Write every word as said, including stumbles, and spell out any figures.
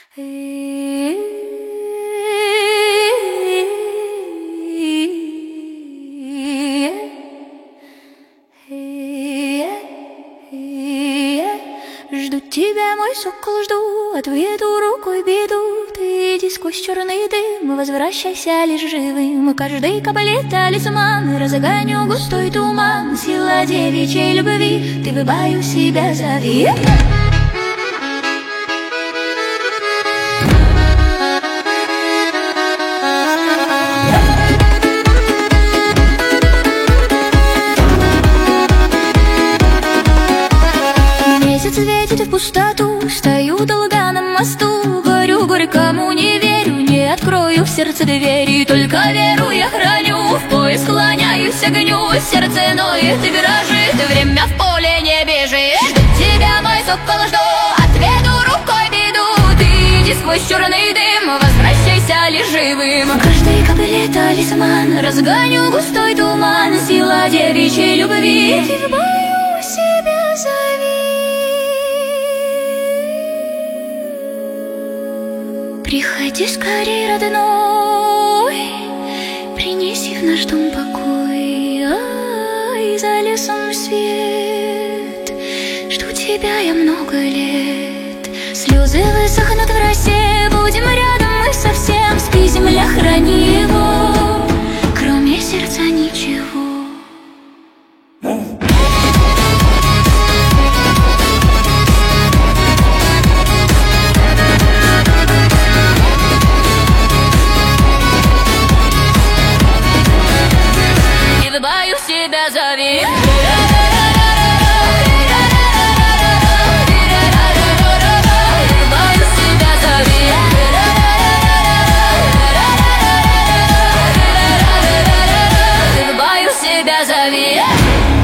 Жду тебя, мой сокол, жду, отведу рукой беду. Ты иди сквозь черный дым, возвращайся лишь живым. Каждой капле талисман, разгоню густой туман. Сила девичьей любви, ты в баю себя зови. Месяц светит в пустоту, стою долго на мосту. Горю горькому, не верю, не открою в сердце двери. Только веру я храню, в поиск склоняюсь огню. Сердце ноет и дрожит, время в поле не бежит. Жду тебя, мой сокол, жду, отведу рукой беду. Ты иди сквозь черный дым, возвращайся лишь живым. В каждой капле талисман, разгоню густой туман. Сила девичьей любви, ты в бою себя зови. Приходи скорей, родной, принеси в наш дом покой. Ай, за лесом свет, жду тебя я много лет. Слезы высохнут в росе, будем рядом мы совсем. Спи, земля, храни его, кроме сердца ничего. В бою себя зови. В бою себя зови. В бою себя зови.